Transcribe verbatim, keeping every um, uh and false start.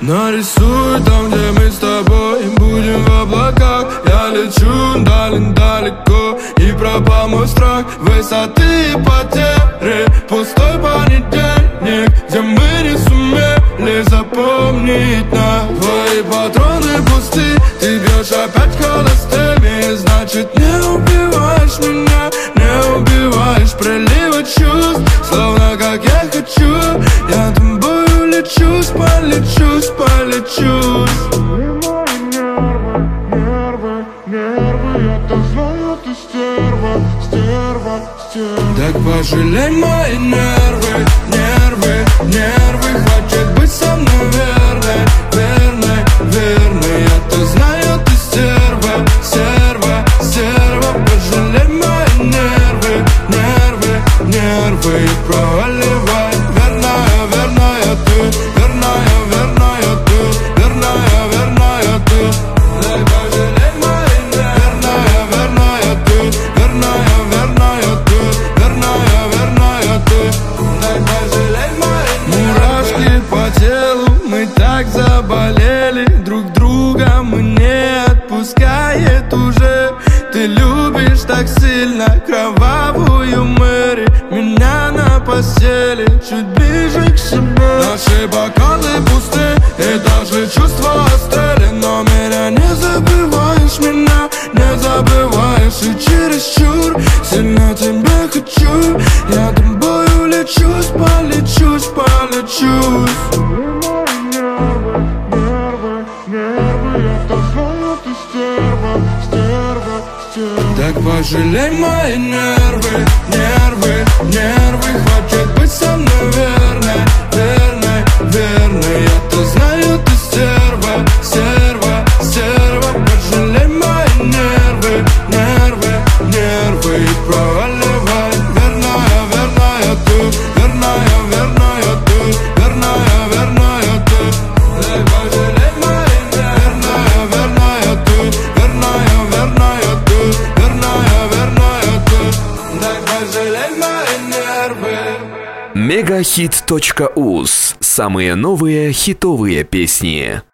Нарисуй там, где мы с тобой будем в облаках. Я лечу далеко, и пропал мой страх высоты и потери. Пустой понедельник, где мы не сумели запомнить нас. Твои патроны пусты, ты бьешь опять холостыми. Значит, не убиваешь меня, не убиваешь приливы чувств. Словно как я хочу, я тобою лечусь, полечусь, полечусь. Нервы, нервы, нервы, я-то знаю, ты стерва, стерва, стерва. Так пожалей мои нервы, нервы, нервы. Хочет быть со мной верной, верной, верной. Я-то знаю, ты стерва, стерва, стерва. Пожалей мои нервы, нервы, нервы. И проваливай, верная, верная ты, верная, верная ты, верная, верная ты. Дай пожалей мои нервы, верная, верная ты, верная, верная ты, верная, верная ты. Дай пожалей мои мурашки по телу, мы так заболели друг друга, мы не отпускает уже. Ты любишь так сильно кровавую Мэри, меня на постели чуть ближе к себе. Наши бокалы пусты, и даже чувства остыли. Но меня не забываешь, меня не забываешь. И чересчур сильно тебя хочу, я тобою лечусь, полечусь, полечусь. Нервы, нервы, нервы, я-то знаю, ты стерва, стерва, стерва. Так пожалей мои нервы, нервы, нервы. Хочет быть со мной верной, верной, верной. Я-то знаю, ты стерва, стерва, стерва. Пожалей мои нервы, нервы, нервы. И проваливай, верная, верная ты, верная, верная ты, верная, верная ты. Дай пожалей мои нервы, верная, верная ты, верная, верная ты, верная, верная ты. Дай пожалей мои нервы. мегахит точка уз. Самые новые хитовые песни.